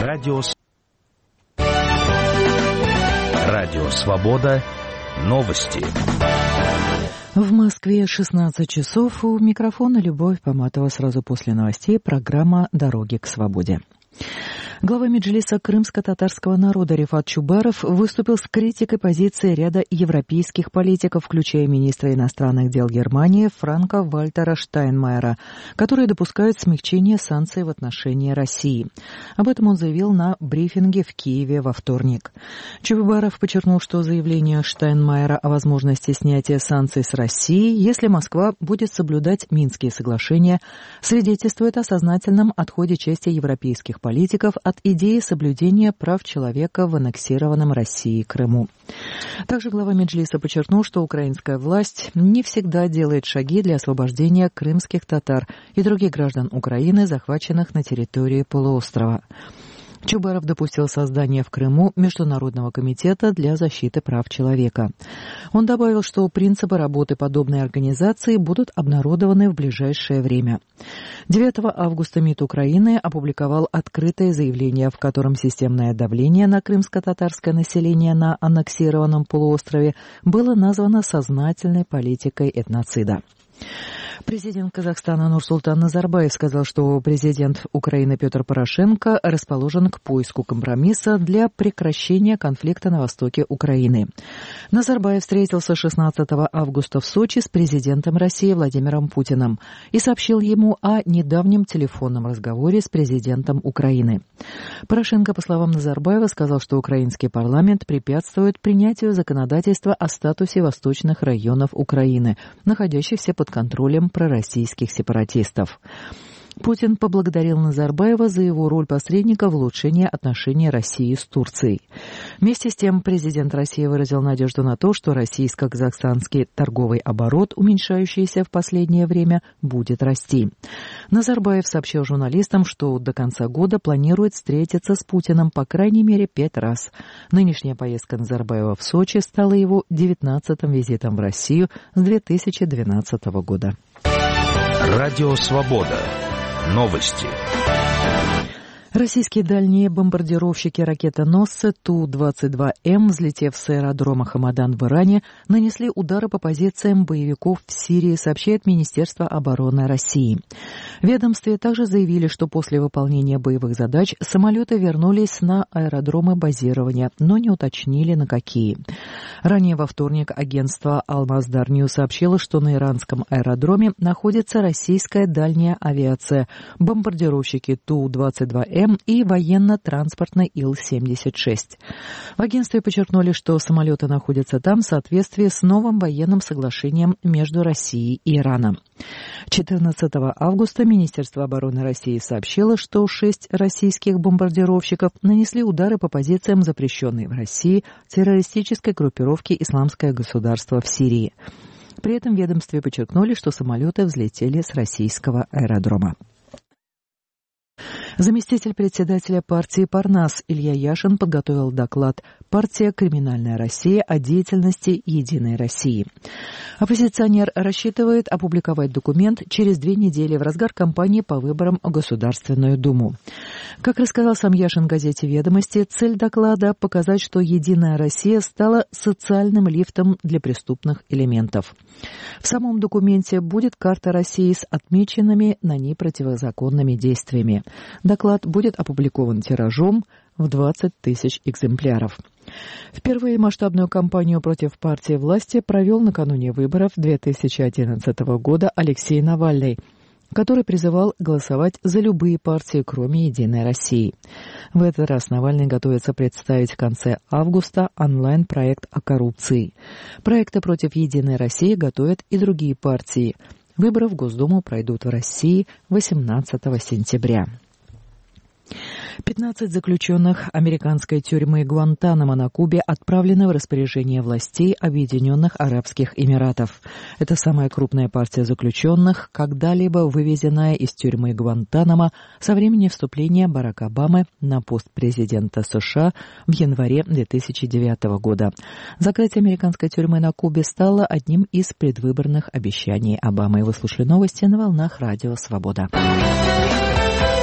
Радио «Свобода». Новости. В Москве 16 часов. У микрофона Любовь Поматова. Сразу после новостей программа «Дороги к свободе». Глава Меджлиса крымско-татарского народа Рифат Чубаров выступил с критикой позиции ряда европейских политиков, включая министра иностранных дел Германии Франка-Вальтера Штайнмайера, которые допускают смягчение санкций в отношении России. Об этом он заявил на брифинге в Киеве во вторник. Чубаров подчеркнул, что заявление Штайнмайера о возможности снятия санкций с России, если Москва будет соблюдать Минские соглашения, свидетельствует о сознательном отходе части европейских политиков от идеи соблюдения прав человека в аннексированном Россией Крыму. Также глава Меджлиса подчеркнул, что украинская власть не всегда делает шаги для освобождения крымских татар и других граждан Украины, захваченных на территории полуострова. Чубаров допустил создание в Крыму Международного комитета для защиты прав человека. Он добавил, что принципы работы подобной организации будут обнародованы в ближайшее время. 9 августа МИД Украины опубликовал открытое заявление, в котором системное давление на крымско-татарское население на аннексированном полуострове было названо сознательной политикой этноцида. Президент Казахстана Нурсултан Назарбаев сказал, что президент Украины Петр Порошенко расположен к поиску компромисса для прекращения конфликта на востоке Украины. Назарбаев встретился 16 августа в Сочи с президентом России Владимиром Путиным и сообщил ему о недавнем телефонном разговоре с президентом Украины. Порошенко, по словам Назарбаева, сказал, что украинский парламент препятствует принятию законодательства о статусе восточных районов Украины, находящихся под контролем пророссийских сепаратистов. Путин поблагодарил Назарбаева за его роль посредника в улучшении отношений России с Турцией. Вместе с тем президент России выразил надежду на то, что российско-казахстанский торговый оборот, уменьшающийся в последнее время, будет расти. Назарбаев сообщил журналистам, что до конца года планирует встретиться с Путиным по крайней мере 5 раз. Нынешняя поездка Назарбаева в Сочи стала его 19-м визитом в Россию с 2012 года. Радио «Свобода». Новости. Российские дальние бомбардировщики-ракетоносцы Ту-22М, взлетев с аэродрома Хамадан в Иране, нанесли удары по позициям боевиков в Сирии, сообщает Министерство обороны России. В ведомстве также заявили, что после выполнения боевых задач самолеты вернулись на аэродромы базирования, но не уточнили, на какие. Ранее во вторник агентство Al-Masdar News сообщило, что на иранском аэродроме находится российская дальняя авиация, бомбардировщики Ту-22М и военно-транспортный Ил-76. В агентстве подчеркнули, что самолеты находятся там в соответствии с новым военным соглашением между Россией и Ираном. 14 августа Министерство обороны России сообщило, что 6 российских бомбардировщиков нанесли удары по позициям запрещенной в России террористической группировки «Исламское государство» в Сирии. При этом в ведомстве подчеркнули, что самолеты взлетели с российского аэродрома. Заместитель председателя партии «Парнас» Илья Яшин подготовил доклад «Партия «Криминальная Россия» о деятельности «Единой России». Оппозиционер рассчитывает опубликовать документ через 2 недели в разгар кампании по выборам в Государственную Думу. Как рассказал сам Яшин газете «Ведомости», цель доклада – показать, что «Единая Россия» стала социальным лифтом для преступных элементов. В самом документе будет карта России с отмеченными на ней противозаконными действиями. Доклад будет опубликован тиражом в 20 тысяч экземпляров. Впервые масштабную кампанию против партии власти провел накануне выборов 2011 года Алексей Навальный, который призывал голосовать за любые партии, кроме «Единой России». В этот раз Навальный готовится представить в конце августа онлайн-проект о коррупции. Проекты против «Единой России» готовят и другие партии. Выборы в Госдуму пройдут в России 18 сентября. 15 заключенных американской тюрьмы Гуантанамо на Кубе отправлены в распоряжение властей Объединенных Арабских Эмиратов. Это самая крупная партия заключенных, когда-либо вывезенная из тюрьмы Гуантанамо со времени вступления Барака Обамы на пост президента США в январе 2009 года. Закрытие американской тюрьмы на Кубе стало одним из предвыборных обещаний Обамы. Вы слушали новости на волнах Радио «Свобода».